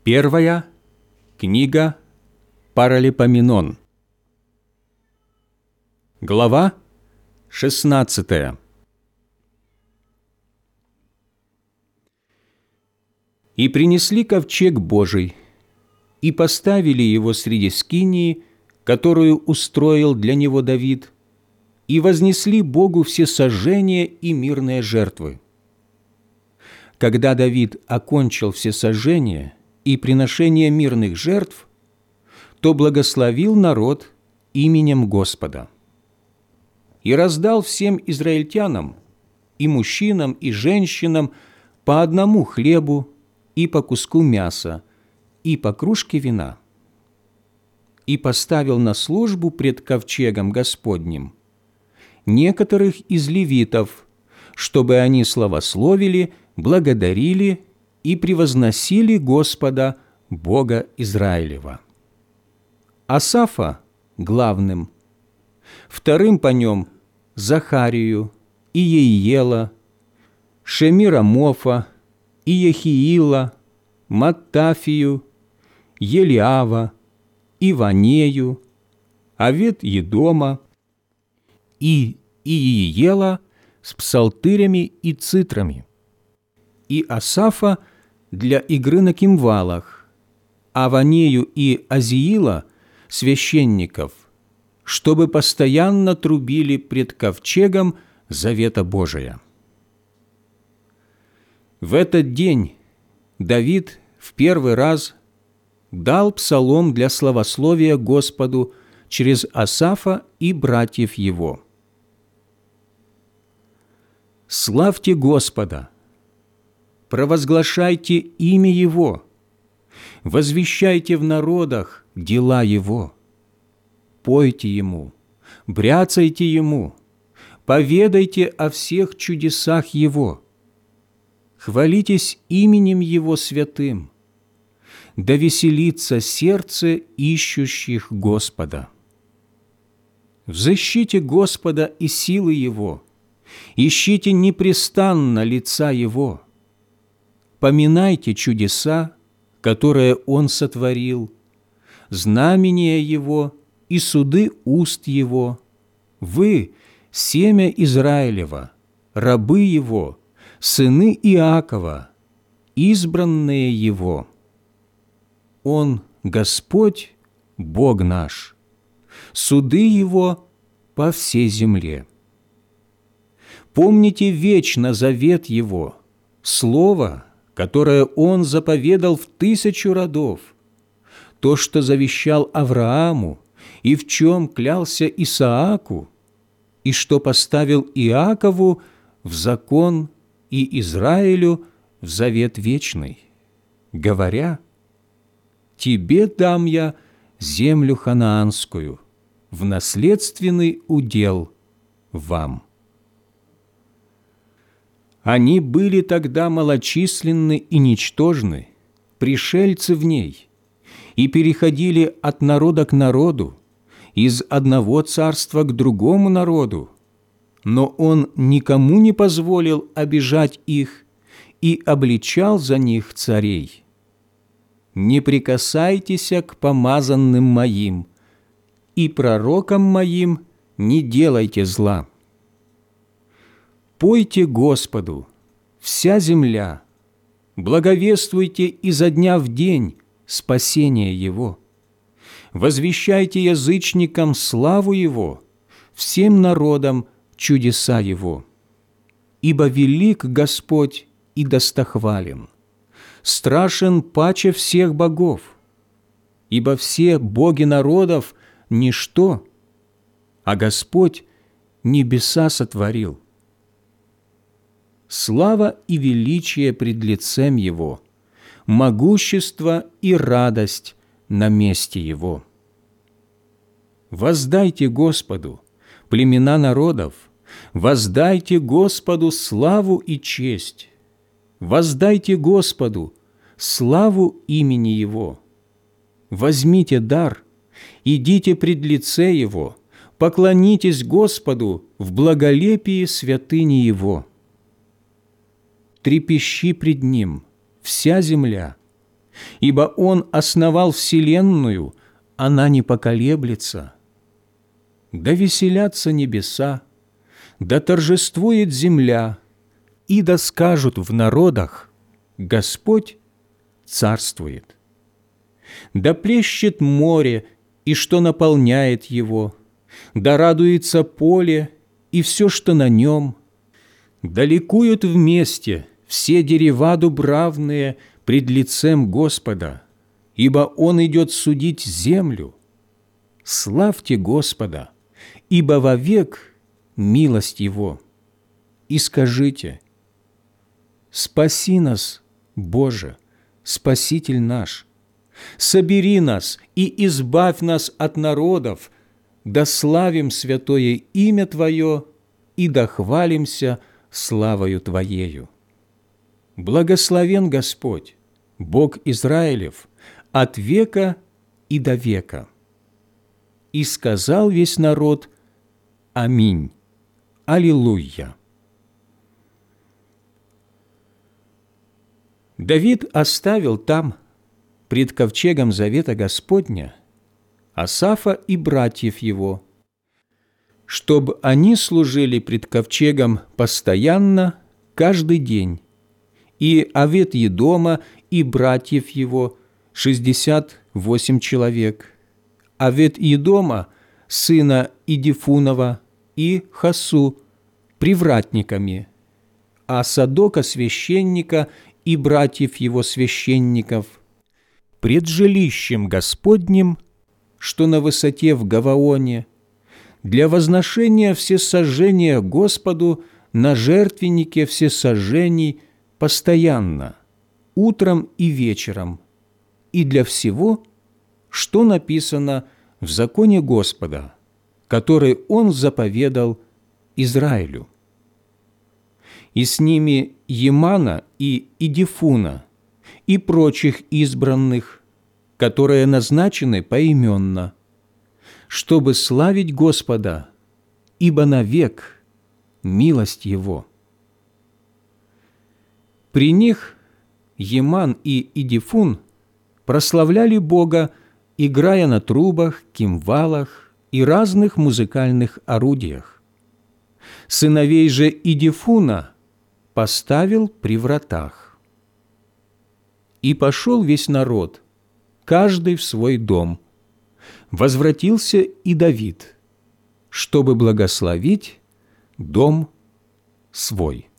Первая книга Паралипоменон. Глава 16. «И принесли ковчег Божий, и поставили его среди скинии, которую устроил для него Давид, и вознесли Богу всесожжения и мирные жертвы. Когда Давид окончил всесожжения и приношение мирных жертв, то благословил народ именем Господа. И раздал всем израильтянам, и мужчинам, и женщинам, по одному хлебу, и по куску мяса, и по кружке вина. И поставил на службу пред ковчегом Господним некоторых из левитов, чтобы они славословили, благодарили и превозносили Господа, Бога Израилева. Асафа главным, вторым по нем Захарию, и Иеела, Шемирамофа, и Ехиила, Маттафию, Елиава, Иванею, Овед-Едома, и Иеела с псалтырями и цитрами, и Асафа для игры на кимвалах, Аванею и Азиила священников, чтобы постоянно трубили пред ковчегом завета Божия. В этот день Давид в первый раз дал псалом для славословия Господу через Асафа и братьев его. «Славьте Господа! Провозглашайте имя Его! Возвещайте в народах дела Его! Пойте Ему, бряцайте Ему, поведайте о всех чудесах Его! Хвалитесь именем Его святым! Да веселится сердце ищущих Господа! Взыщите Господа и силы Его! Ищите непрестанно лица Его! Поминайте чудеса, которые Он сотворил, знамения Его и суды уст Его. Вы, семя Израилева, рабы Его, сыны Иакова, избранные Его. Он Господь, Бог наш, суды Его по всей земле. Помните вечно завет Его, слово, которое Он заповедал в 1000 родов, то, что завещал Аврааму и в чем клялся Исааку, и что поставил Иакову в закон и Израилю в завет вечный, говоря: «Тебе дам я землю ханаанскую в наследственный удел вам». Они были тогда малочисленны и ничтожны, пришельцы в ней, и переходили от народа к народу, из одного царства к другому народу, но Он никому не позволил обижать их и обличал за них царей. «Не прикасайтесь к помазанным Моим, и пророкам Моим не делайте зла». Пойте Господу, вся земля, благовествуйте изо дня в день спасение Его. Возвещайте язычникам славу Его, всем народам чудеса Его. Ибо велик Господь и достохвален, страшен паче всех богов, ибо все боги народов – ничто, а Господь небеса сотворил. Слава и величие пред лицем Его, могущество и радость на месте Его. Воздайте Господу, племена народов, воздайте Господу славу и честь, воздайте Господу славу имени Его. Возьмите дар, идите пред лице Его, поклонитесь Господу в благолепии святыни Его. Трепещи пред Ним вся земля, ибо Он основал вселенную, она не поколеблется. Да веселятся небеса, да торжествует земля, и да скажут в народах: Господь царствует. Да плещет море, и что наполняет его, да радуется поле, и все, что на нем. Да ликуют вместе все дерева дубравные пред лицем Господа, ибо Он идет судить землю. Славьте Господа, ибо вовек милость Его. И скажите: спаси нас, Боже, Спаситель наш, собери нас и избавь нас от народов, да славим святое имя Твое и да хвалимся славою Твоею. Благословен Господь, Бог Израилев, от века и до века. И сказал весь народ: Аминь. Аллилуйя. Давид оставил там, пред ковчегом завета Господня, Асафа и братьев его, чтобы они служили пред ковчегом постоянно, каждый день, и Овед-Едома и братьев его 68 человек, Овед-Едома, сына Идифунова, и Хасу привратниками, а Садока священника и братьев его священников пред жилищем Господним, что на высоте в Гаваоне, для возношения всесожжения Господу на жертвеннике всесожжений постоянно, утром и вечером, и для всего, что написано в законе Господа, который Он заповедал Израилю. И с ними Емана и Идифуна, и прочих избранных, которые назначены поименно, чтобы славить Господа, ибо навек милость Его. При них Еман и Идифун прославляли Бога, играя на трубах, кимвалах и разных музыкальных орудиях. Сыновей же Идифуна поставил при вратах. И пошел весь народ, каждый в свой дом. Возвратился и Давид, чтобы благословить дом свой.